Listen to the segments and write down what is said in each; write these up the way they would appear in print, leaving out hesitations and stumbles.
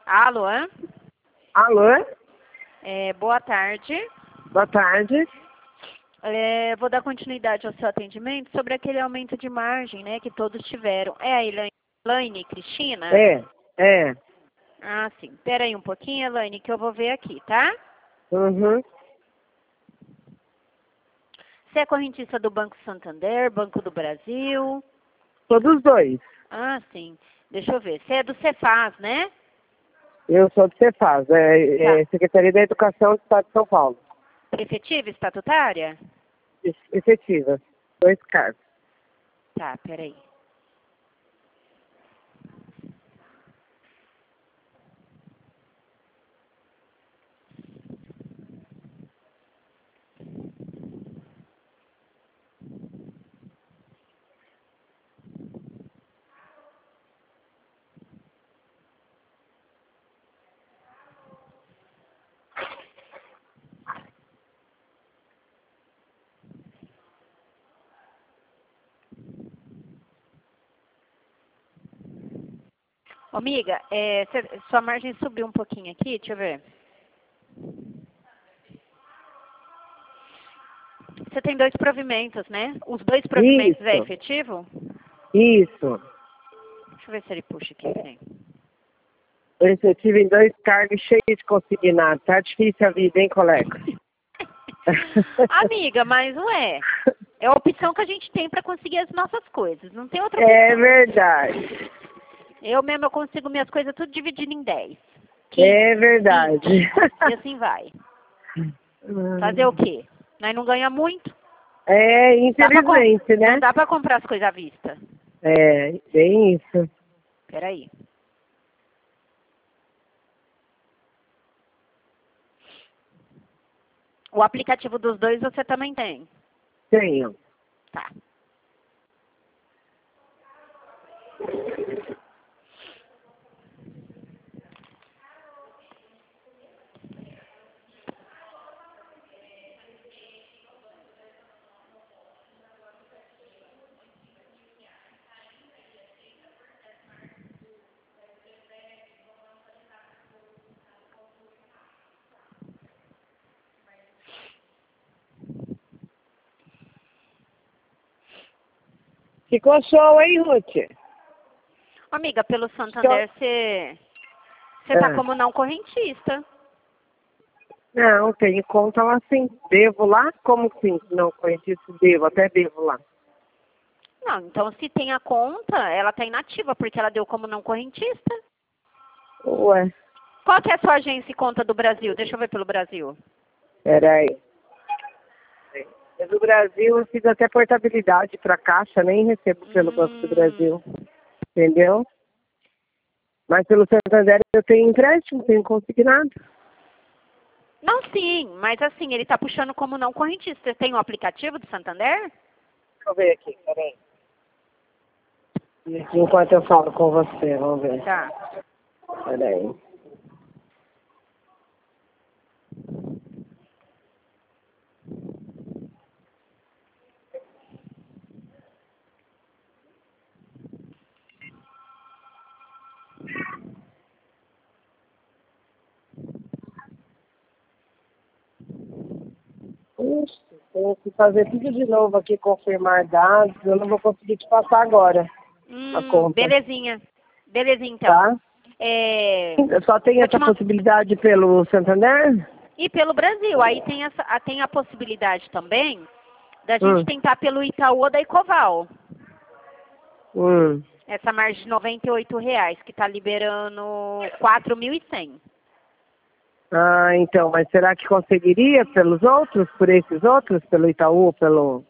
Alô? Alô? Boa tarde. Boa tarde. Vou dar continuidade ao seu atendimento sobre aquele aumento de margem, né, que todos tiveram. É a Elaine Cristina? É. Ah, sim. Espera aí um pouquinho, Elaine, que eu vou ver aqui, tá? Uhum. Você é correntista do Banco Santander, Banco do Brasil? Todos dois. Ah, sim. Deixa eu ver. Você é do Cefaz, né? Eu sou do Cefaz, Tá. Secretaria da Educação do Estado de São Paulo. Efetiva estatutária? Efetiva. 2 cargos. Tá, peraí. Ô, amiga, sua margem subiu um pouquinho aqui, deixa eu ver. Você tem 2 provimentos, né? Os 2 provimentos é Isso. efetivo? Isso. Deixa eu ver se ele puxa aqui, peraí. Efetivo em 2 cargos cheios de consignado. Tá difícil a vida, hein, colega? Amiga, mas ué, é a opção que a gente tem para conseguir as nossas coisas. Não tem outra opção. É verdade. Eu consigo minhas coisas tudo dividido em 10. 15, É verdade. 20, e assim vai. Fazer o quê? Nós não ganhamos muito. Infelizmente, né? Não dá para comprar as coisas à vista. Bem isso. Peraí. O aplicativo dos 2 você também tem? Tenho. Tá. Ficou show, hein, Ruth? Amiga, pelo Santander você tá como não correntista. Não, tenho conta lá sim. Devo lá? Como sim? Não conheci isso, devo, até devo lá. Não, então se tem a conta, ela tá inativa, porque ela deu como não correntista. Ué, Qual que é a sua agência e conta do Brasil? Deixa eu ver pelo Brasil. peraí. Do Brasil eu fiz até portabilidade para caixa, nem recebo pelo Banco do Brasil. Entendeu? Mas pelo Santander eu tenho empréstimo, tenho consignado. Não, sim, mas assim, ele tá puxando como não correntista. Você tem o aplicativo do Santander? Deixa eu ver aqui, peraí. Enquanto eu falo com você, vamos ver. Tá. Peraí. Ixi, tenho que fazer tudo de novo aqui, confirmar dados. Eu não vou conseguir te passar agora a conta. Belezinha. Belezinha, então. Tá? Eu só tenho Vou essa te possibilidade pelo Santander? E pelo Brasil. Aí tem a possibilidade também da gente tentar pelo Itaú ou da Ecoval. Essa margem de R$98, que está liberando 4.100. Ah, então, mas será que conseguiria pelos outros, por esses outros, pelo Itaú, pelo...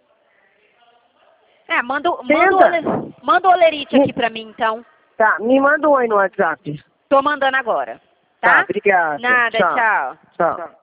Manda o olerite aqui pra mim, então. Tá, me manda um oi no WhatsApp. Tô mandando agora. Tá? Tá, obrigada. Nada, tchau. Tchau.